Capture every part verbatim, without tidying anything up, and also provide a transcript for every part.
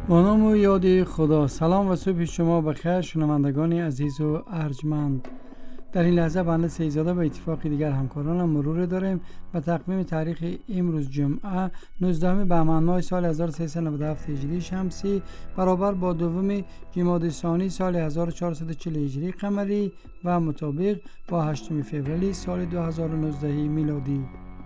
با نام و یاد خدا. سلام و صبح شما بخیر شنوندگان عزیز و ارجمند. در این لحظه بنده سیدزاده به اتفاق دیگر همکارانم مرور داریم و تقویم تاریخ امروز جمعه نوزدهم بهمن ماه سال هزار و سیصد و نود و هفت هجری شمسی برابر با دوم جمادی ثانی سال هزار و چهارصد و چهل هجری قمری و مطابق با هشتم فوریه سال دو هزار و نوزده میلادی.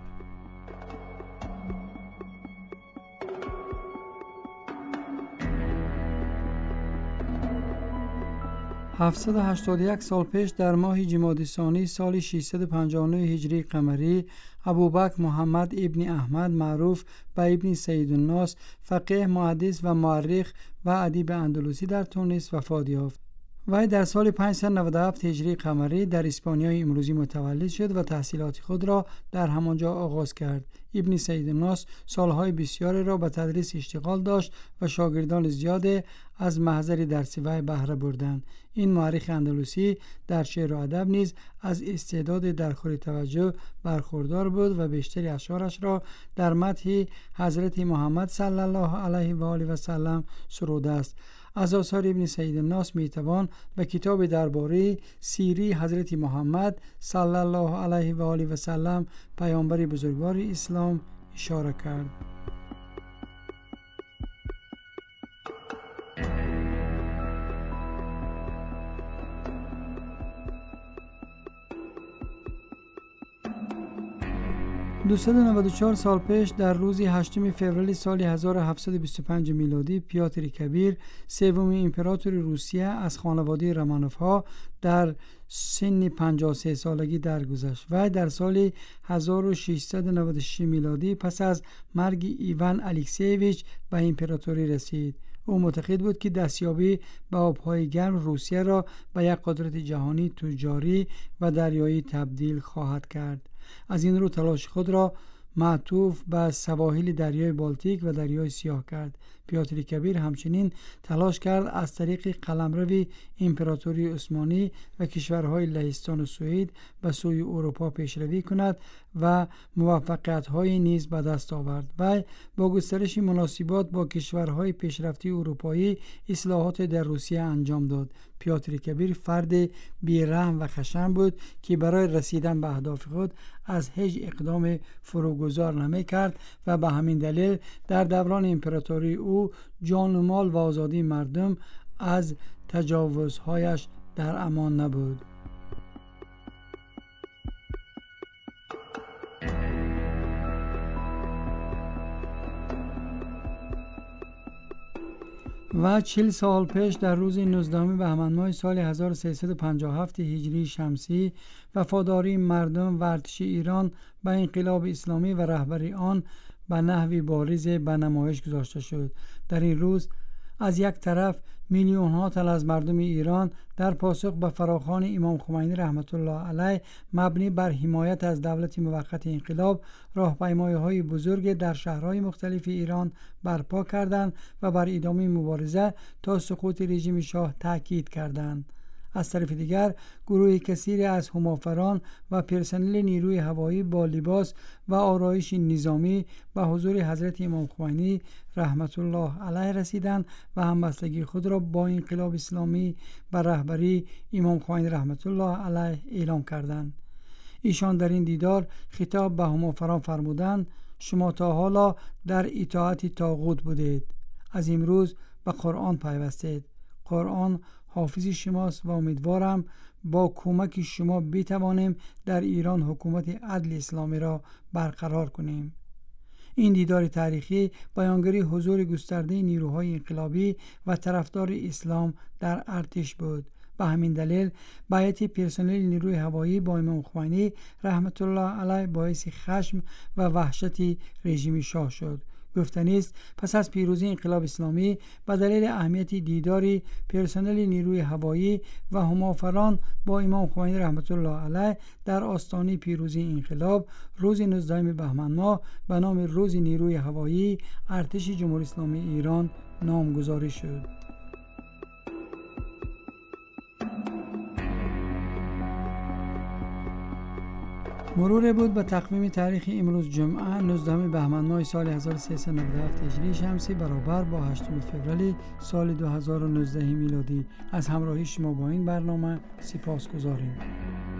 هفتصد و هشتاد و یک سال پیش در ماه جمادی ثانی سال ششصد و پنجاه و نه هجری قمری ابوبکر محمد ابن احمد معروف به ابن سیدالناس فقیه، محدث و مورخ و ادیب اندلسی در تونس وفات یافت. وی در سال پانصد و نود و هفت هجری قمری در اسپانیای امروزی متولد شد و تحصیلات خود را در همانجا آغاز کرد. ابن سیدالناس سالهای بسیاری را به تدریس اشتغال داشت و شاگردان زیاد از محضر درسی وی بهره بردند. این مورخ اندلسی در شعر و ادب نیز از استعداد درخور توجه برخوردار بود و بیشتر اشعارش را در مدح حضرت محمد صلی الله علیه و آله و سلم سروده است. از آثار ابن سیدالناس می توان به کتاب درباره سیری حضرت محمد صلی الله علیه و آله و سلم پیامبر بزرگوار اسلام اشاره کرد. دویست و نود و چهار سال پیش در روز هشتم فوریه سال هزار و هفتصد و بیست و پنج میلادی پیاتر کبیر سومین امپراتور روسیه از خانواده رومانوف‌ها در سن پنجاه و سه سالگی درگذشت و در سال هزار و ششصد و نود و شش میلادی پس از مرگ ایوان الکسیویچ به امپراتوری رسید. او معتقد بود که دستیابی به آبهای گرم روسیه را به یک قدرت جهانی تجاری و دریایی تبدیل خواهد کرد. از این رو تلاش خود را معطوف به سواحل دریای بالتیک و دریای سیاه کرد. پیاتر کبیر همچنین تلاش کرد از طریق قلمرو امپراتوری عثمانی و کشورهای لهستان و سوئد به سوی اروپا پیشروی کند و موفقیت‌های نیز به دست آورد. و با گسترش مناسبات با کشورهای پیشرفته اروپایی اصلاحات در روسیه انجام داد. پیاتر کبیر فرد بی‌رحم و خشن بود که برای رسیدن به اهداف خود از هیچ اقدام فروگذار نمی‌کرد و به همین دلیل در دوران امپراتوری او جان و مال و آزادی مردم از تجاوزهایش در امان نبود. و چهل سال پیش در روز نوزدهم بهمن ماه سال هزار و سیصد و پنجاه و هفت هجری شمسی وفاداری مردم و ارتش ایران به انقلاب اسلامی و رهبری آن به نحوی بارز به نمایش گذاشته شد. در این روز از یک طرف میلیون ها تن از مردم ایران در پاسخ به فراخوان امام خمینی رحمت الله علیه مبنی بر حمایت از دولت موقت انقلاب راهپیمایی‌های بزرگ در شهرهای مختلف ایران برپا کردند و بر ادامه مبارزه تا سقوط رژیم شاه تاکید کردند. از طرف دیگر گروه کثیری از همافران و پرسنل نیروی هوایی با لباس و آرایش نظامی به حضور حضرت امام خمینی رحمت الله علیه رسیدند و همبستگی خود را با انقلاب اسلامی به رهبری امام خمینی رحمت الله علیه اعلام کردند. ایشان در این دیدار خطاب به همافران فرمودند: شما تا حالا در اطاعت طاغوت بودید، از امروز به قرآن پیوستید. قرآن حافظ شماست و امیدوارم با کمک شما بتوانیم در ایران حکومت عدل اسلامی را برقرار کنیم. این دیدار تاریخی بیانگری حضور گسترده نیروهای انقلابی و طرفدار اسلام در ارتش بود. به همین دلیل بیعت پرسنل نیروی هوایی با امام خمینی رحمت الله علیه باعث خشم و وحشت رژیم شاه شد. گفتنی است پس از پیروزی انقلاب اسلامی به دلیل اهمیت دیدار پرسنل نیروی هوایی و همافران با امام خمینی رحمت الله علیه در آستانه پیروزی انقلاب روز نوزدهم بهمن ماه به نام روز نیروی هوایی ارتش جمهوری اسلامی ایران نامگذاری شد. مرور بود به تقویم تاریخ امروز جمعه نوزدهم بهمن ماه سال هزار و سیصد و نود و هفت هجری شمسی برابر با هشتم فوریه سال دو هزار و نوزده میلادی. از همراهی شما با این برنامه سپاسگزاریم.